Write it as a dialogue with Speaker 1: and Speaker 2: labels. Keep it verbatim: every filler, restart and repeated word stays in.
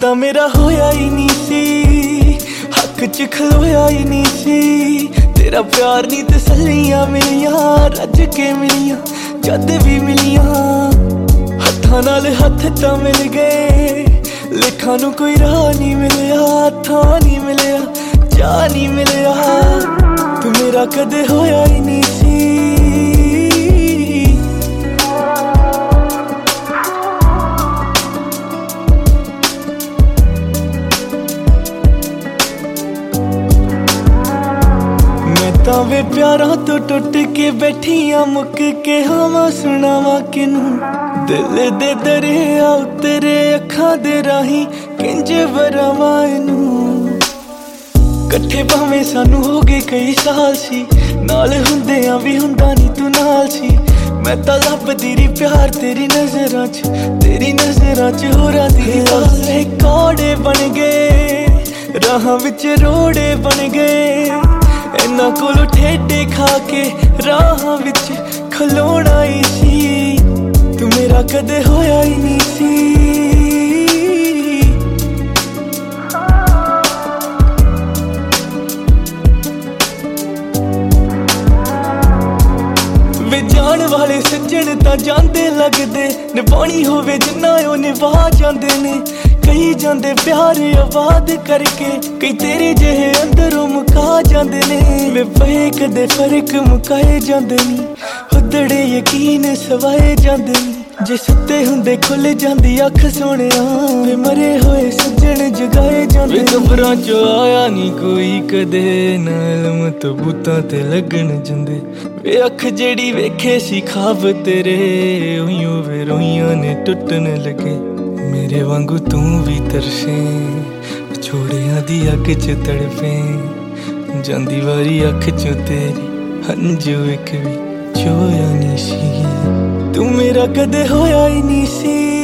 Speaker 1: वादा मेरा होया ही नहीं सी, हक च खलोया ही नहीं सी। तेरा प्यार नहीं तसल्लियां मिलियां, रज के मिलियां जद भी मिलियां। हत्थां नाल हत्थ तां मिल गए, लेखां नूं कोई राह नहीं मिलिया, थां नहीं मिलिया, जा नहीं मिलिया। तू मेरा कदे होया ही नहीं सी। तां वे प्यारां तो टुट के बैठियां, मुक के हावां सुनावां किनू। दिल दे दरिया उतरे अखां दे राही, किंज वरावां इनू। कट्ठे भावें सानू हो गए कई साल सी, नाल हुंदियां भी हुंदा नी तू नाल सी। मैं तां लभदी रही प्यार तेरी नजरां च, तेरी नजरां च होरां दी वाले कौड़े बन गए, राहां विच रोड़े बन गए। इन्हां कोलों ठेडे खा के राहां विच खलोना ही सी। तू मेरा कदे होया ही नहीं सी। वे जान वाले सज्जन तां जांदे लगदे, निभानी होवे जिन्ना ओ निभा जांदे ने। कई जांदे प्यार आबाद करके, कई तेरे जेहे अंदरों मुका जांदे ने। वे पए कदे फर्क मुकाए जांदे नी, हुदड़े यकीन सवाए जांदे नी। जे सुते हुंदे खुल जांदी अख सोहणिया, वे मरे होए सज्जन जगाए जांदे। वे कबरां चों आया नी कोई कदे, ना इल्म तो बूतां ते लगन जंदे। वे अख जेड़ी वेखे सी ख्वाब तेरे, उइयों वे रोइयां ने टुटन लगे। मेरे वांगू तू भी तरसे, छोड़ियां दी अग च तड़पे। जांदी वारी अख चों तेरी हंजू एक भी चोया नहीं सी। तू मेरा कदे होया ही नहीं सी।